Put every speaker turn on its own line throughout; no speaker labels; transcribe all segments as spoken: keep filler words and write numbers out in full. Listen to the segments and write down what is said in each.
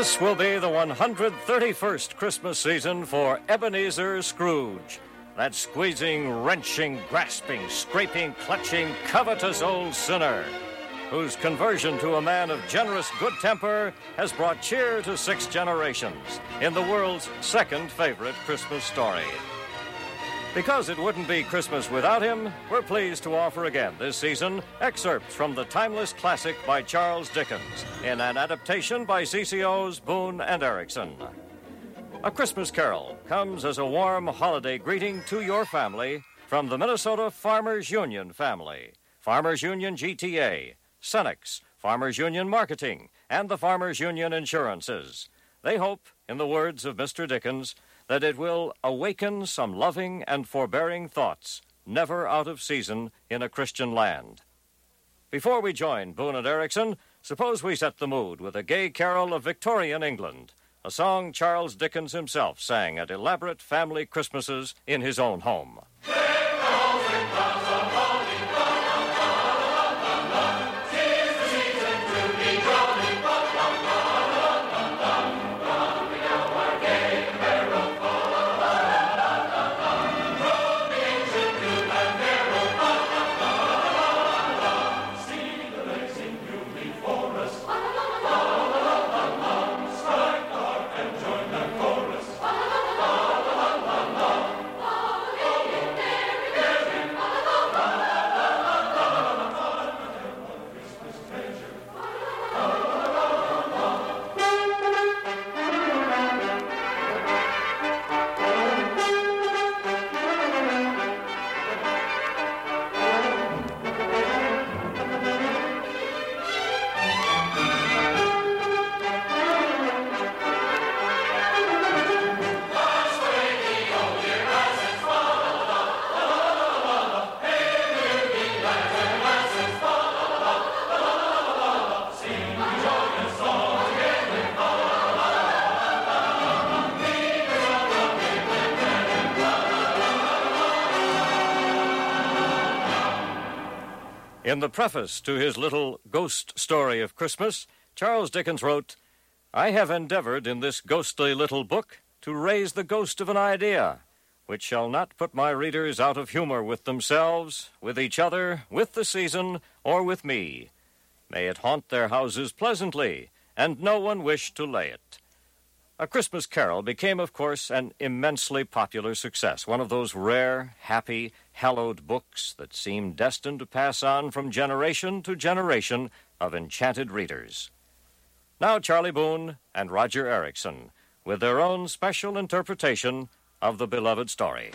This will be the one hundred thirty-first Christmas season for Ebenezer Scrooge. That squeezing, wrenching, grasping, scraping, clutching, covetous old sinner whose conversion to a man of generous good temper has brought cheer to six generations in the world's second favorite Christmas story. Because it wouldn't be Christmas without him, we're pleased to offer again this season excerpts from the timeless classic by Charles Dickens in an adaptation by C C O's Boone and Erickson. A Christmas Carol comes as a warm holiday greeting to your family from the Minnesota Farmers Union family, Farmers Union G T A, Cenex, Farmers Union Marketing, and the Farmers Union Insurances. They hope, in the words of Mister Dickens, that it will awaken some loving and forbearing thoughts, never out of season in a Christian land. Before we join Boone and Erickson, suppose we set the mood with a gay carol of Victorian England, a song Charles Dickens himself sang at elaborate family Christmases in his own home. In the preface to his little ghost story of Christmas, Charles Dickens wrote, "I have endeavored in this ghostly little book to raise the ghost of an idea, which shall not put my readers out of humor with themselves, with each other, with the season, or with me. May it haunt their houses pleasantly, and no one wish to lay it." A Christmas Carol became, of course, an immensely popular success, one of those rare, happy, hallowed books that seem destined to pass on from generation to generation of enchanted readers. Now Charlie Boone and Roger Erickson with their own special interpretation of the beloved story.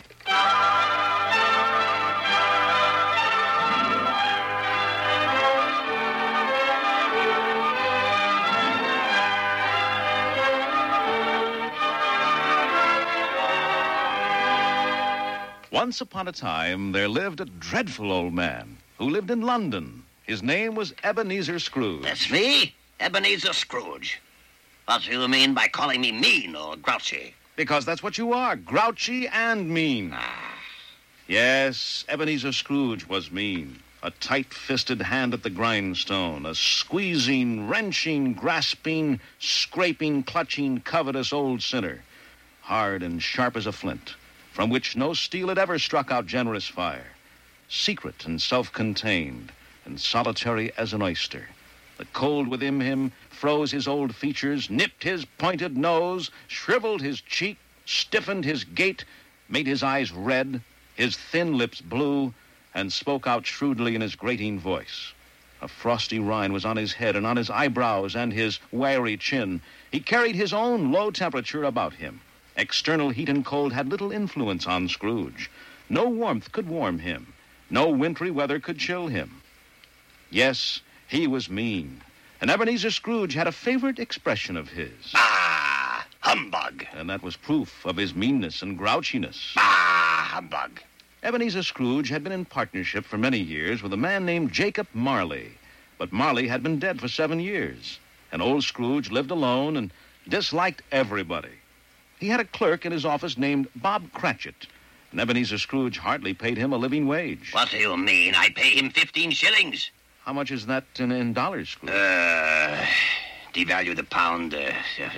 Once upon a time, there lived a dreadful old man who lived in London. His name was Ebenezer Scrooge.
That's me, Ebenezer Scrooge. What do you mean by calling me mean or grouchy?
Because that's what you are, grouchy and mean.
Ah.
Yes, Ebenezer Scrooge was mean. A tight-fisted hand at the grindstone, a squeezing, wrenching, grasping, scraping, clutching, covetous old sinner, hard and sharp as a flint, from which no steel had ever struck out generous fire, secret and self-contained, and solitary as an oyster. The cold within him froze his old features, nipped his pointed nose, shriveled his cheek, stiffened his gait, made his eyes red, his thin lips blue, and spoke out shrewdly in his grating voice. A frosty rind was on his head and on his eyebrows and his wiry chin. He carried his own low temperature about him. External heat and cold had little influence on Scrooge. No warmth could warm him. No wintry weather could chill him. Yes, he was mean. And Ebenezer Scrooge had a favorite expression of his.
Bah, humbug.
And that was proof of his meanness and grouchiness.
Bah, humbug.
Ebenezer Scrooge had been in partnership for many years with a man named Jacob Marley. But Marley had been dead for seven years. And old Scrooge lived alone and disliked everybody. He had a clerk in his office named Bob Cratchit, and Ebenezer Scrooge hardly paid him a living wage.
What do you mean? I pay him fifteen shillings.
How much is that in, in dollars, Scrooge?
Uh, devalue the pound uh,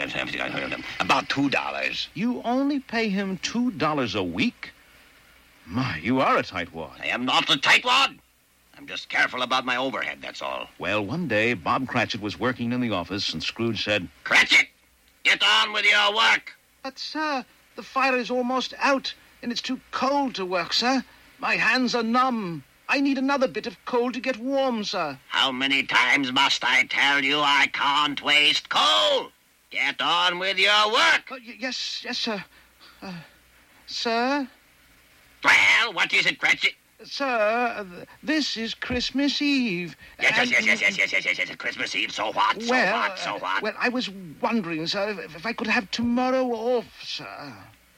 about two dollars.
You only pay him two dollars a week? My, you are a tightwad.
I am not a tightwad. I'm just careful about my overhead, that's all.
Well, one day, Bob Cratchit was working in the office, and Scrooge said,
Cratchit, get on with your work.
But, sir, the fire is almost out, and it's too cold to work, sir. My hands are numb. I need another bit of coal to get warm, sir.
How many times must I tell you I can't waste coal? Get on with your work.
Uh, y- yes, yes, sir. Uh, sir?
Well, what is it, Cratchit?
Sir, th- this is Christmas Eve.
Yes,
and-
yes, yes, yes, yes, yes, yes, yes, yes, Christmas Eve. So what? So
Well,
what? So
uh,
what?
well, I was wondering, sir, if, if I could have tomorrow off, sir.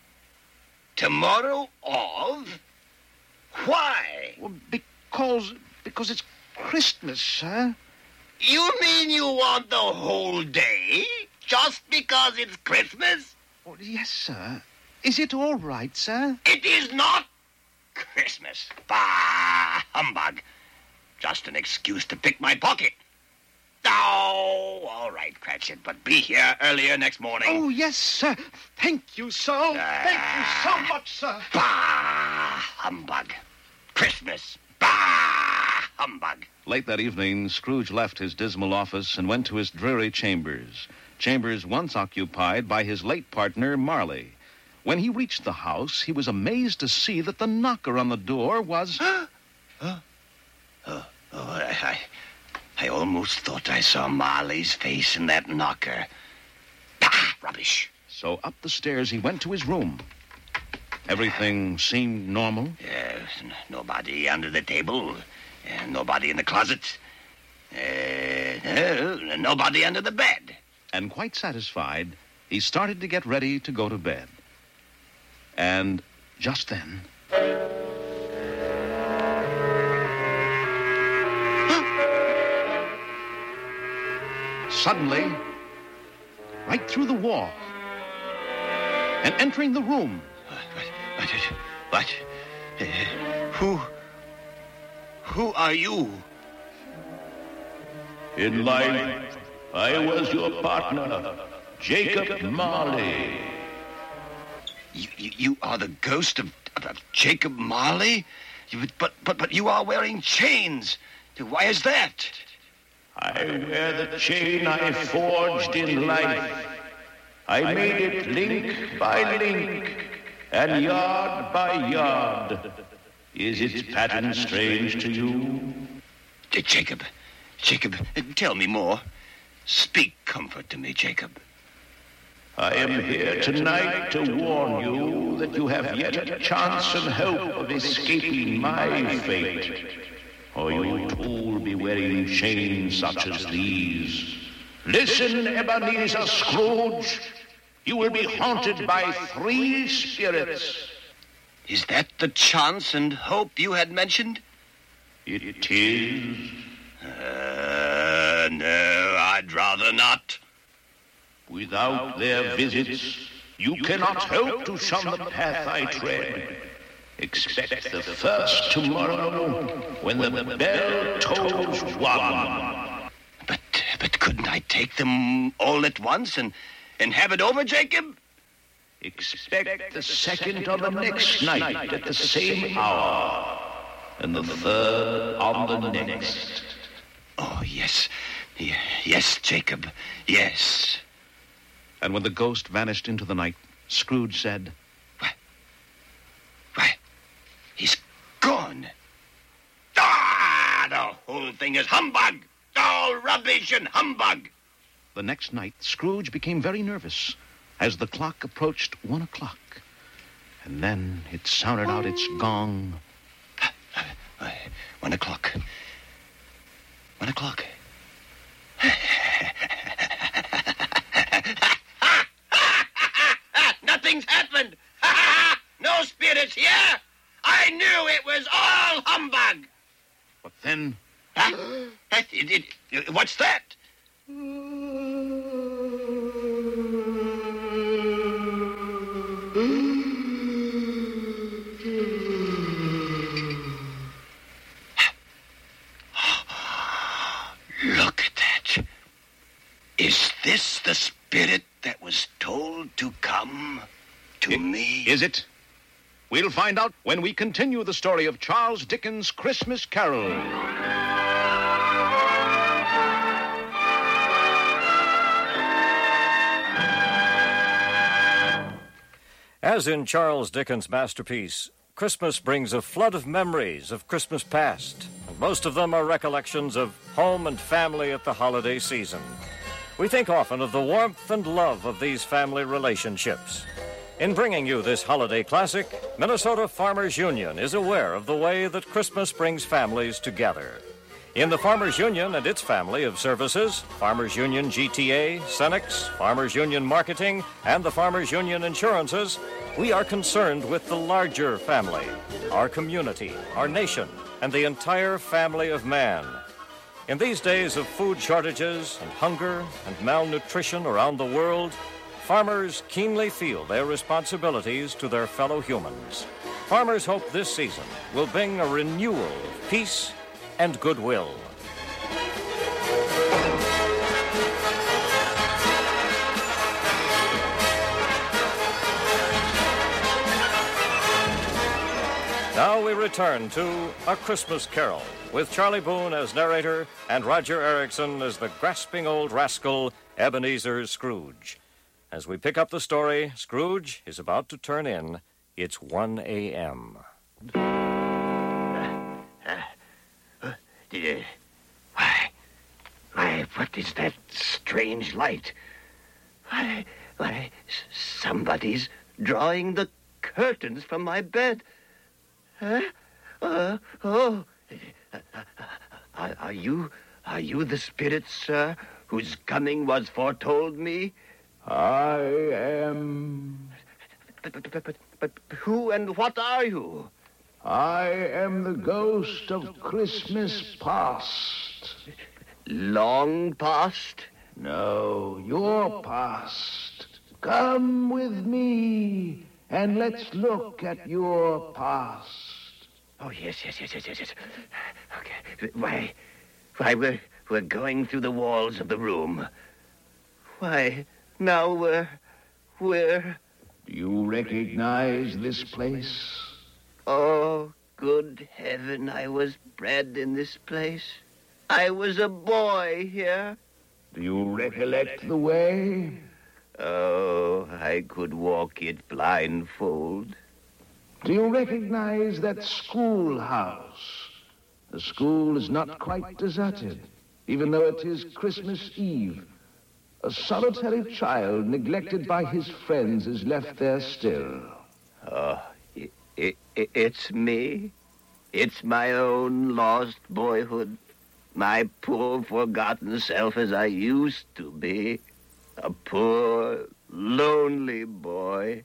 Tomorrow off? Why?
Well, because, because it's Christmas, sir.
You mean you want the whole day? Just because it's Christmas?
Oh, yes, sir. Is it all right, sir?
It is not Christmas. Bah, humbug. Just an excuse to pick my pocket. Oh, all right, Cratchit, but be here earlier next morning.
Oh, yes, sir. Thank you so. Thank you so much, sir.
Bah, humbug. Christmas. Bah, humbug.
Late that evening, Scrooge left his dismal office and went to his dreary chambers. Chambers once occupied by his late partner, Marley. When he reached the house, he was amazed to see that the knocker on the door was...
Huh? Oh, oh I, I, I almost thought I saw Marley's face in that knocker. Bah, rubbish.
So up the stairs he went to his room. Everything seemed normal.
Yes, n- nobody under the table. Uh, nobody in the closet. Uh, no, nobody under the bed.
And quite satisfied, he started to get ready to go to bed. And just then... Suddenly, right through the wall, and entering the room...
What? What? What? Uh, who? Who are you?
In life, I was your partner, Jacob Marley.
You, you, you are the ghost of, of, of Jacob Marley? You, but, but, but you are wearing chains. Why is that?
I wear the chain I forged in life. I made it link by link and yard by yard. Is its pattern strange to you?
J- Jacob, Jacob, tell me more. Speak comfort to me, Jacob.
I am here tonight to warn you that you have yet a chance and hope of escaping my fate. Or you too will be wearing chains such as these. Listen, Ebenezer Scrooge. You will be haunted by three spirits.
Is that the chance and hope you had mentioned?
It is.
Uh, no, I'd rather not.
Without their visits, you cannot hope to shun the path I tread. Expect the first tomorrow when the bell tolls one.
But, but couldn't I take them all at once and, and have it over, Jacob?
Expect the second on the next night at the same hour, and the third on the next.
Oh, yes. Y- yes, Jacob. Yes.
And when the ghost vanished into the night, Scrooge said,
Why? Why? He's gone. Ah, the whole thing is humbug. All rubbish and humbug.
The next night, Scrooge became very nervous as the clock approached one o'clock. And then it sounded out its gong.
Uh, One o'clock. One o'clock. Nothing's happened. No spirits here. I knew it was all humbug.
But then...
Huh? It- it- what's that? Look at that. Is come to me.
Is it? We'll find out when we continue the story of Charles Dickens' Christmas Carol.
As in Charles Dickens' masterpiece, Christmas brings a flood of memories of Christmas past, and most of them are recollections of home and family at the holiday season. We think often of the warmth and love of these family relationships. In bringing you this holiday classic, Minnesota Farmers Union is aware of the way that Christmas brings families together. In the Farmers Union and its family of services, Farmers Union G T A, Cenex, Farmers Union Marketing, and the Farmers Union Insurances, we are concerned with the larger family, our community, our nation, and the entire family of man. In these days of food shortages and hunger and malnutrition around the world, farmers keenly feel their responsibilities to their fellow humans. Farmers hope this season will bring a renewal of peace and goodwill. Now we return to A Christmas Carol, with Charlie Boone as narrator and Roger Erickson as the grasping old rascal Ebenezer Scrooge. As we pick up the story, Scrooge is about to turn in. It's one a.m.
Why, why, what is that strange light? Why, why, somebody's drawing the curtains from my bed. Huh? Uh, oh, are, are you, are you the spirit, sir, whose coming was foretold me?
I am...
But, but, but, but, but who and what are you?
I am the ghost of Christmas past.
Long past?
No, your past. Come with me, and let's look at your past.
Oh, yes, yes, yes, yes, yes, yes. Okay. Why, why, we're, we're going through the walls of the room. Why, now we're, we're...
Do you recognize this place?
Oh, good heaven, I was bred in this place. I was a boy here.
Do you recollect the way?
Oh, I could walk it blindfold.
Do you recognize that schoolhouse? The school is not quite deserted, even though it is Christmas Eve. A solitary child neglected by his friends is left there still.
Oh, it, it, it's me. It's my own lost boyhood. My poor, forgotten self as I used to be. A poor, lonely boy.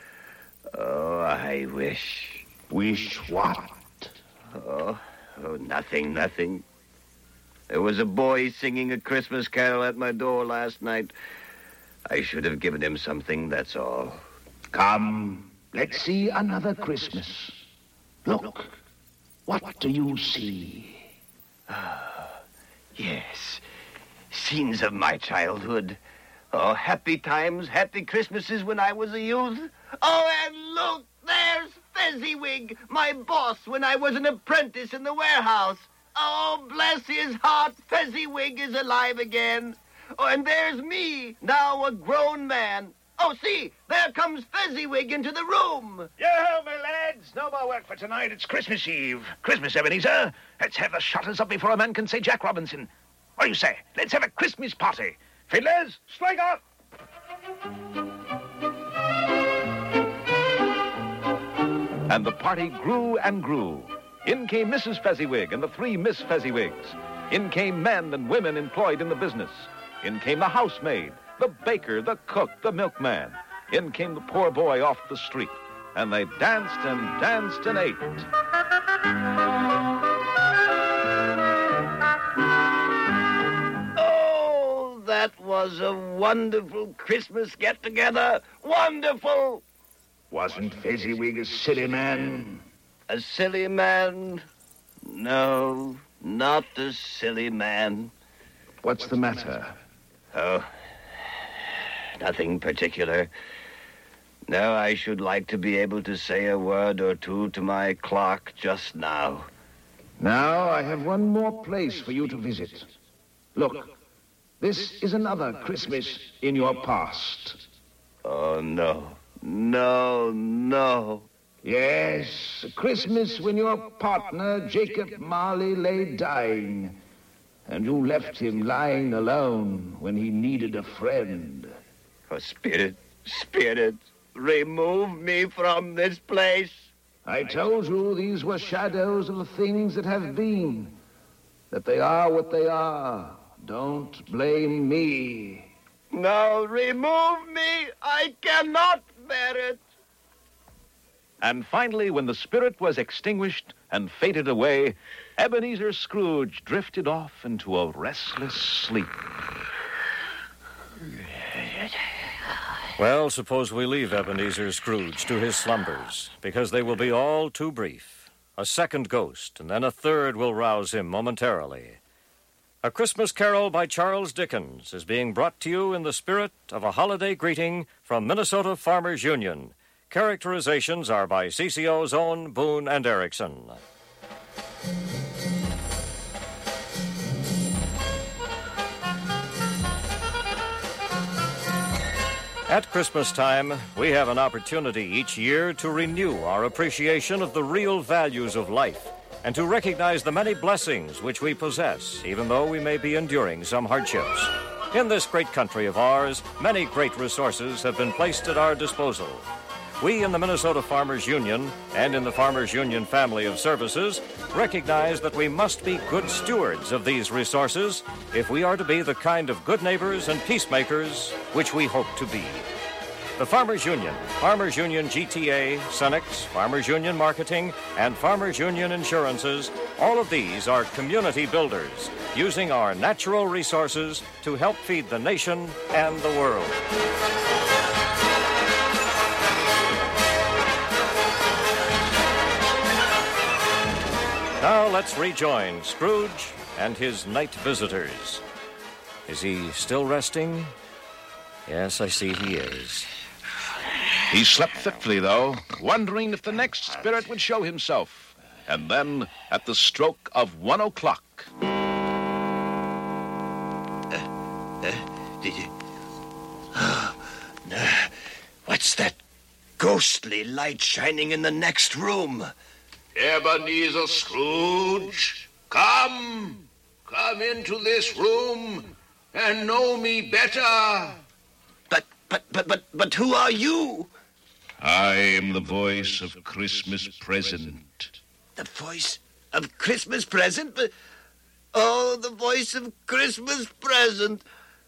Oh, I wish...
Wish what?
Oh, oh, nothing, nothing. There was a boy singing a Christmas carol at my door last night. I should have given him something, that's all.
Come, let's see another Christmas. Look, what do you see?
Ah, yes. Scenes of my childhood. Oh, happy times, happy Christmases when I was a youth. Oh, and look, there's Fezziwig, my boss when I was an apprentice in the warehouse. Oh, bless his heart, Fezziwig is alive again. Oh, and there's me, now a grown man. Oh, see, there comes Fezziwig into the room.
Yo-ho, my lads. No more work for tonight. It's Christmas Eve. Christmas, Ebenezer. Let's have the shutters up before a man can say Jack Robinson. What do you say? Let's have a Christmas party. Fiddlers, strike up! And the party grew and grew. In came Missus Fezziwig and the three Miss Fezziwigs. In came men and women employed in the business. In came the housemaid, the baker, the cook, the milkman. In came the poor boy off the street. And they danced and danced and ate.
Oh, that was a wonderful Christmas get-together. Wonderful!
Wasn't Fezziwig a silly man?
A silly man? No, not a silly man.
What's the matter?
Oh, nothing particular. Now I should like to be able to say a word or two to my clock just now.
Now I have one more place for you to visit. Look, this is another Christmas in your past.
Oh, no. No, no.
Yes, Christmas when your partner, Jacob Marley, lay dying, and you left him lying alone when he needed a friend.
Oh, Spirit, Spirit, remove me from this place.
I told you these were shadows of the things that have been, that they are what they are. Don't blame me.
No, remove me. I cannot bear it.
And finally, when the spirit was extinguished and faded away, Ebenezer Scrooge drifted off into a restless sleep.
Well, suppose we leave Ebenezer Scrooge to his slumbers, because they will be all too brief. A second ghost, and then a third will rouse him momentarily. A Christmas Carol by Charles Dickens is being brought to you in the spirit of a holiday greeting from Minnesota Farmers Union. Characterizations are by C C O's own Boone and Erickson. At Christmas time, we have an opportunity each year to renew our appreciation of the real values of life and to recognize the many blessings which we possess, even though we may be enduring some hardships. In this great country of ours, many great resources have been placed at our disposal. We in the Minnesota Farmers Union and in the Farmers Union family of services recognize that we must be good stewards of these resources if we are to be the kind of good neighbors and peacemakers which we hope to be. The Farmers Union, Farmers Union G T A, Cenex, Farmers Union Marketing, and Farmers Union Insurances, all of these are community builders, using our natural resources to help feed the nation and the world. Now let's rejoin Scrooge and his night visitors. Is he still resting? Yes, I see he is.
He slept fitfully, though, wondering if the next spirit would show himself. And then, at the stroke of one o'clock...
Uh, uh, did you... Oh, no. What's that ghostly light shining in the next room?
Ebenezer Scrooge, come, come into this room and know me better.
But, but, but, but, but who are you?
I am the voice of Christmas present.
The voice of Christmas present? But, oh, the voice of Christmas present.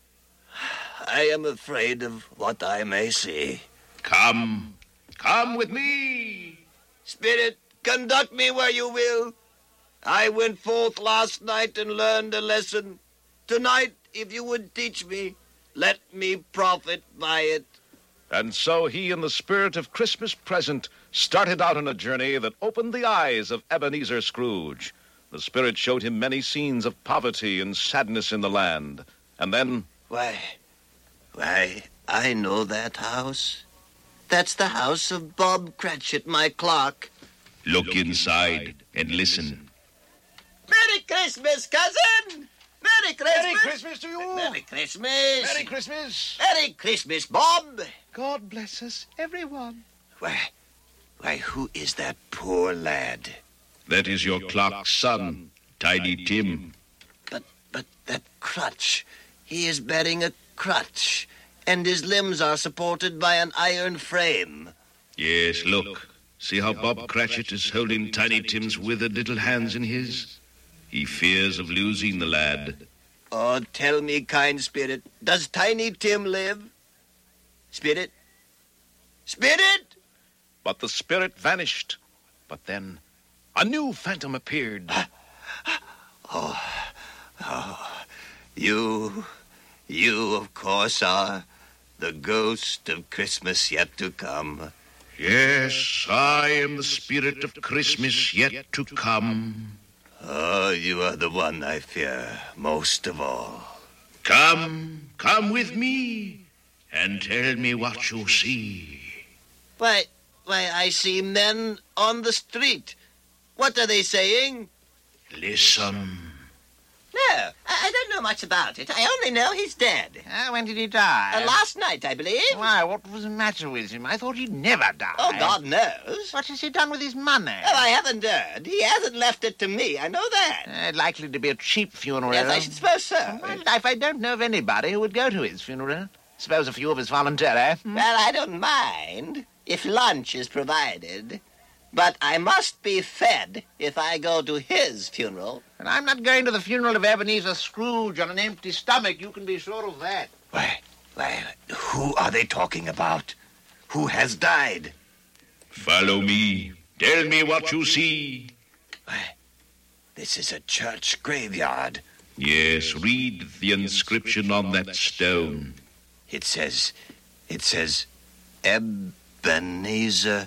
I am afraid of what I may see.
Come, come with me.
Spirit, conduct me where you will. I went forth last night and learned a lesson. Tonight, if you would teach me, let me profit by it.
And so he and the spirit of Christmas present started out on a journey that opened the eyes of Ebenezer Scrooge. The spirit showed him many scenes of poverty and sadness in the land. And then...
Why, why, I know that house. That's the house of Bob Cratchit, my clerk.
Look inside and listen.
Merry Christmas, cousin! Merry Christmas!
Merry Christmas to you!
Merry Christmas!
Merry Christmas!
Merry Christmas, Bob!
God bless us, everyone.
Why, why, who is that poor lad?
That is your clerk's son, Tiny Tim.
But, but that crutch, he is bearing a crutch, and his limbs are supported by an iron frame.
Yes, look. See how Bob Cratchit is holding Tiny Tim's withered little hands in his? He fears of losing the lad.
Oh, tell me, kind spirit, does Tiny Tim live? Spirit? Spirit?
But the spirit vanished. But then a new phantom appeared.
Oh, oh, you, you, of course, are the ghost of Christmas yet to come.
Yes, I am the spirit of Christmas yet to come.
Oh, you are the one I fear most of all.
Come, come with me, and tell me what you see.
Why, why, I see men on the street. What are they saying?
Listen.
No, I, I don't know much about it. I only know he's dead.
Uh, when did he die?
Uh, last night, I believe.
Why, what was the matter with him? I thought he'd never die.
Oh, God knows.
What has he done with his money?
Oh, I haven't heard. He hasn't left it to me. I know that.
Uh, likely to be a cheap funeral.
Yes, I should suppose so.
In my life, I don't know of anybody who would go to his funeral. Suppose a few of us volunteer, eh? Hmm?
Well, I don't mind if lunch is provided. But I must be fed if I go to his funeral.
And I'm not going to the funeral of Ebenezer Scrooge on an empty stomach. You can be sure of that.
Why, why, who are they talking about? Who has died?
Follow me. Tell me what you see.
Why, this is a church graveyard.
Yes, read the inscription on that stone.
It says, it says, Ebenezer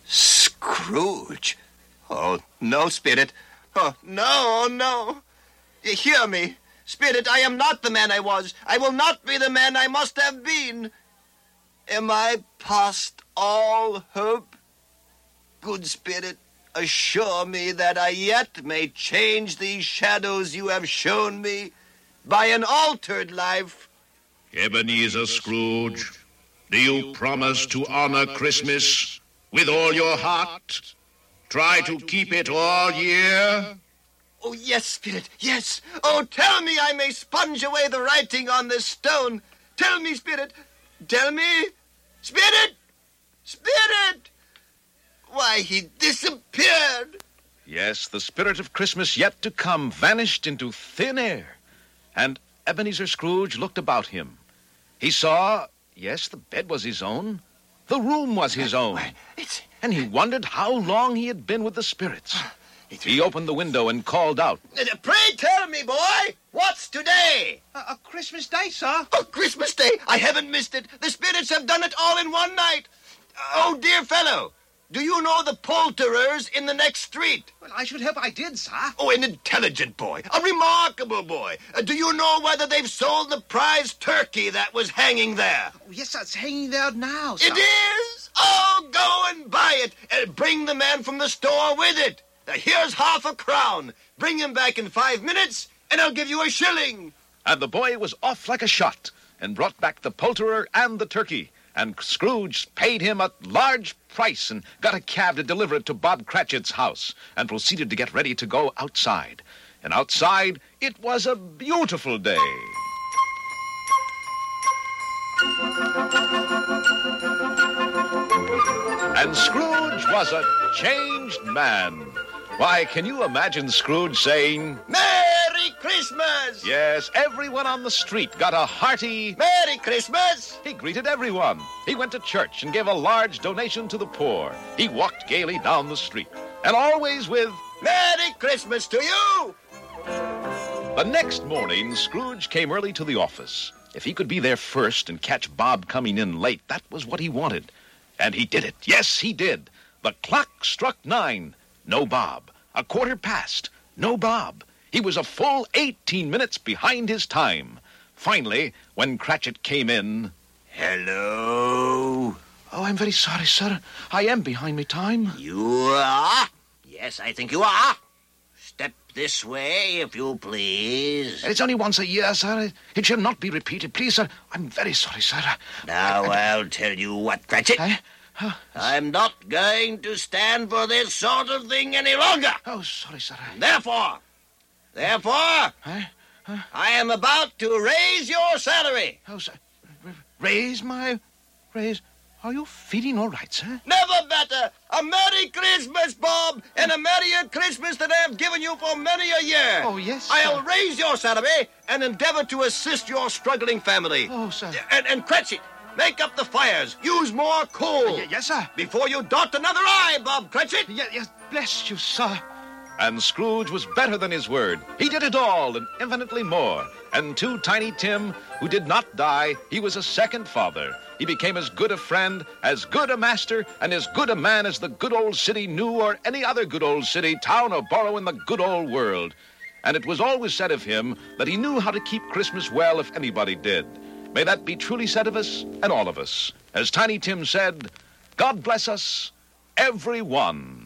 Scrooge. Oh, no, Spirit. Oh, no, no. You hear me? Spirit, I am not the man I was. I will not be the man I must have been. Am I past all hope? Good Spirit, assure me that I yet may change these shadows you have shown me by an altered life.
Ebenezer Scrooge, do you promise to honor Christmas with all your heart? Try to keep it all year?
Oh, yes, Spirit, yes. Oh, tell me I may sponge away the writing on this stone. Tell me, Spirit. Tell me. Spirit! Spirit! Why, he disappeared.
Yes, the spirit of Christmas yet to come vanished into thin air. And Ebenezer Scrooge looked about him. He saw, yes, the bed was his own. The room was his own.
It's...
And he wondered how long he had been with the spirits. He opened the window and called out.
Pray tell me, boy, what's today?
A, a Christmas Day, sir.
Oh, Christmas Day. I haven't missed it. The spirits have done it all in one night. Oh, dear fellow, do you know the poulterers in the next street?
Well, I should hope I did, sir.
Oh, an intelligent boy. A remarkable boy. Uh, do you know whether they've sold the prize turkey that was hanging there?
Oh, yes, sir, it's hanging there now, sir.
It is? Oh, go and buy it. And bring the man from the store with it. Now, here's half a crown. Bring him back in five minutes, and I'll give you a shilling.
And the boy was off like a shot and brought back the poulterer and the turkey. And Scrooge paid him a large price and got a cab to deliver it to Bob Cratchit's house and proceeded to get ready to go outside. And outside, it was a beautiful day. And Scrooge was a changed man. Why, can you imagine Scrooge saying,
Merry Christmas!
Yes, everyone on the street got a hearty
Merry Christmas!
He greeted everyone. He went to church and gave a large donation to the poor. He walked gaily down the street, and always with
Merry Christmas to you!
The next morning, Scrooge came early to the office. If he could be there first and catch Bob coming in late, that was what he wanted. And he did it. Yes, he did. The clock struck nine. No Bob. A quarter past. No Bob. He was a full eighteen minutes behind his time. Finally, when Cratchit came in...
Hello?
Oh, I'm very sorry, sir. I am behind my time.
You are? Yes, I think you are. Step this way, if you please.
It's only once a year, sir. It shall not be repeated. Please, sir. I'm very sorry, sir.
Now, I'll tell you what, Cratchit.
I... Uh,
I'm not going to stand for this sort of thing any longer.
Oh, sorry, sir.
Therefore, therefore,
Huh? Huh?
I am about to raise your salary.
Oh, sir. R- raise my... Raise... Are you feeling all right, sir?
Never better. A Merry Christmas, Bob, and a merrier Christmas than I have given you for many a year.
Oh, yes, sir.
I'll raise your salary and endeavor to assist your struggling family.
Oh, sir.
And, and Cratchit, make up the fires. Use more coal.
Y- yes, sir.
Before you dot another I, Bob Cratchit.
Yes, yes, bless you, sir. And Scrooge was better than his word. He did it all and infinitely more. And to Tiny Tim, who did not die, he was a second father. He became as good a friend, as good a master, and as good a man as the good old city knew or any other good old city, town, or borough in the good old world. And it was always said of him that he knew how to keep Christmas well if anybody did. May that be truly said of us and all of us. As Tiny Tim said, God bless us, everyone.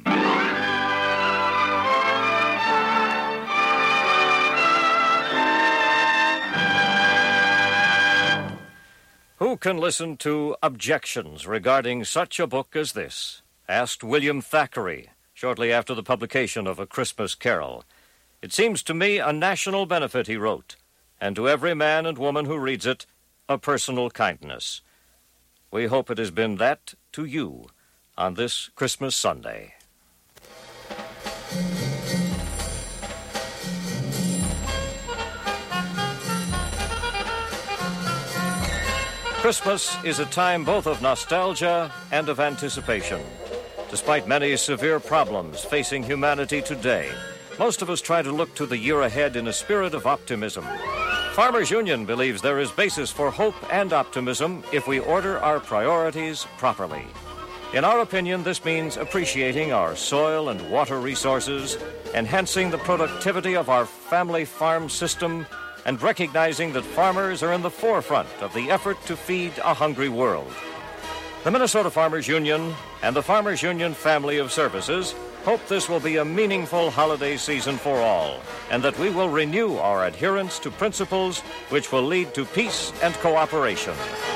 Who can listen to objections regarding such a book as this? Asked William Thackeray shortly after the publication of A Christmas Carol. It seems to me a national benefit, he wrote, and to every man and woman who reads it, a personal kindness. We hope it has been that to you on this Christmas Sunday. Christmas is a time both of nostalgia and of anticipation. Despite many severe problems facing humanity today, most of us try to look to the year ahead in a spirit of optimism. Farmers Union believes there is basis for hope and optimism if we order our priorities properly. In our opinion, this means appreciating our soil and water resources, enhancing the productivity of our family farm system, and recognizing that farmers are in the forefront of the effort to feed a hungry world. The Minnesota Farmers Union and the Farmers Union family of services hope this will be a meaningful holiday season for all, and that we will renew our adherence to principles which will lead to peace and cooperation.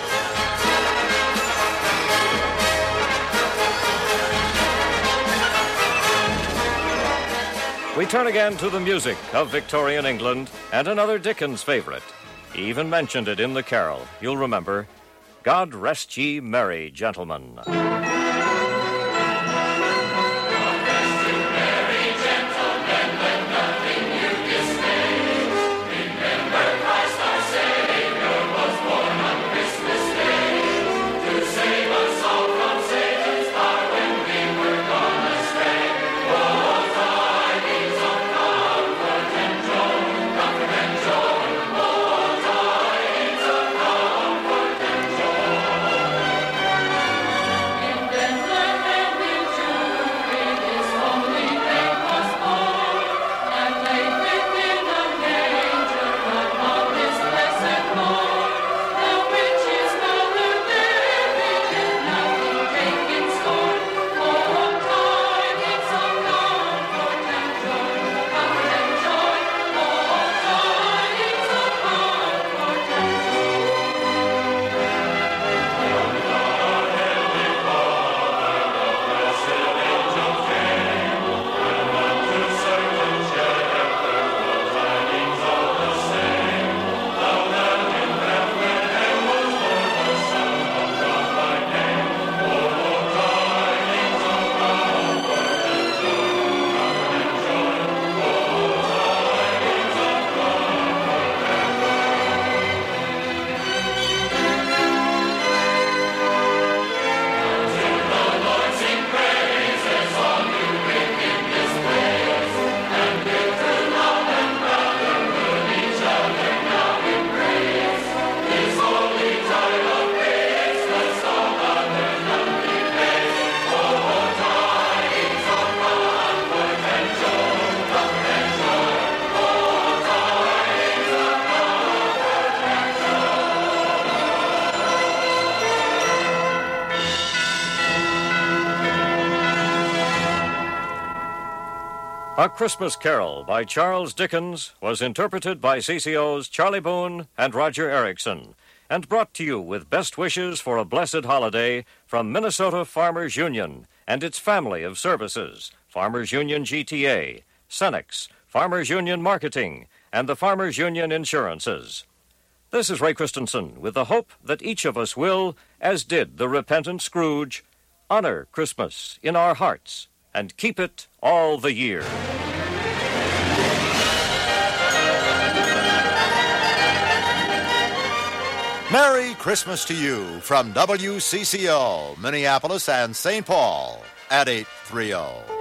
We turn again to the music of Victorian England and another Dickens favorite. He even mentioned it in the carol. You'll remember, God Rest Ye Merry Gentlemen. A Christmas Carol by Charles Dickens was interpreted by C C O's Charlie Boone and Roger Erickson, and brought to you with best wishes for a blessed holiday from Minnesota Farmers Union and its family of services, Farmers Union G T A, Cenex, Farmers Union Marketing, and the Farmers Union Insurances. This is Ray Christensen with the hope that each of us will, as did the repentant Scrooge, honor Christmas in our hearts and keep it all the year.
Merry Christmas to you from W C C O, Minneapolis and Saint Paul at eight thirty.